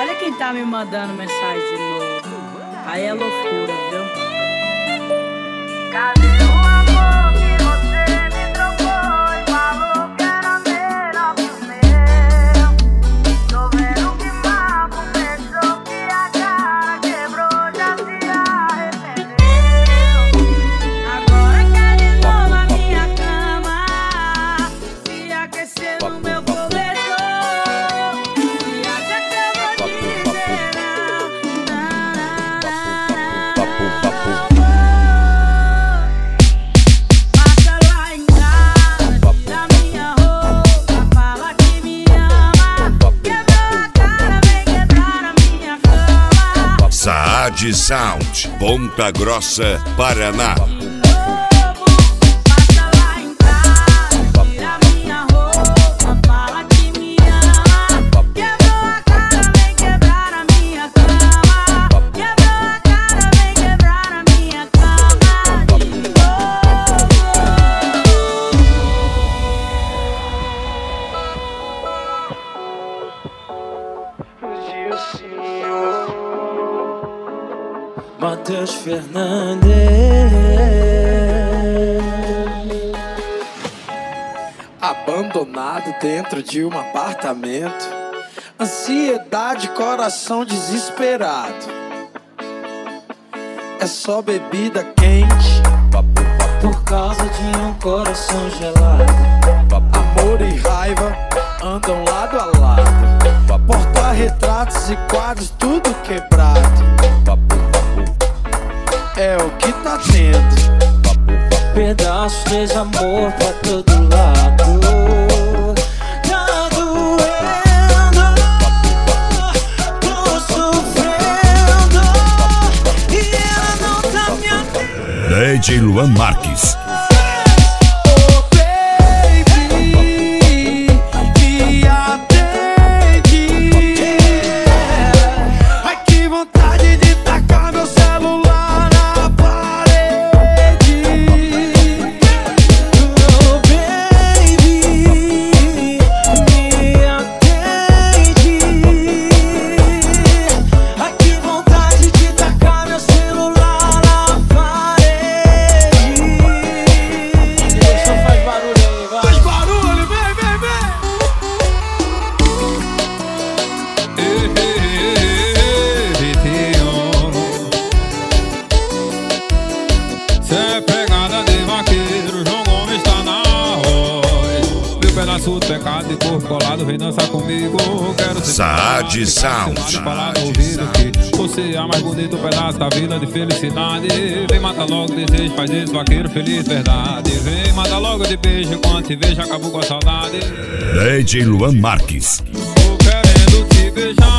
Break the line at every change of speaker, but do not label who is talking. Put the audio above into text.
Olha quem tá me mandando mensagem de novo. Aí é loucura, viu?
Cadê o amor que você me trocou e falou que era melhor que o meu? Tô vendo que mal começou, que a cara quebrou, já se arrependeu.
Agora quer de novo a minha cama, se aquecer no meu cobertor. Se aquecer eu vou dizer passa lá em casa, tira minha roupa, fala que me ama. Quebrou a cara, vem quebrar a minha cama.
Saad Sound, Ponta Grossa, Paraná.
Passa lá em casa, tira minha roupa, fala que me ama. Quebrou a cara, vem quebrar a minha cama. Quebrou a cara, vem quebrar a minha cama de novo.
Matheus Fernandes, abandonado dentro de um apartamento, ansiedade, coração desesperado. É só bebida quente por causa de um coração gelado. Amor e raiva andam lado a lado. Porta-retratos e quadros tudo quebrado. É o que tá tendo. Pedaços de desamor pra todo lado. Tá doendo, tô sofrendo e ela não tá me atendendo.
DJ Luan Marques.
Oh baby, me atende. Ai que vontade de tacar meu celular na parede. Oh baby, me atende. Ai que vontade de tacar meu celular na parede. Só faz barulho aí, vai. Faz barulho, vem, vem, vem.
Cê é pegada de vaqueiro, João Gomes está na voz. Meu pedaço do pecado e corpo colado, vem dançar comigo. Quero ser
Saad Sound.
falar no ouvido que você é a mais bonita pedaço da vida de felicidade. Vem matar logo desejo, faz isso, vaqueiro feliz, verdade. Vem matar logo de beijo, quando te vejo acabou com a saudade.
DJ Luan Marques.
Tô querendo te beijar.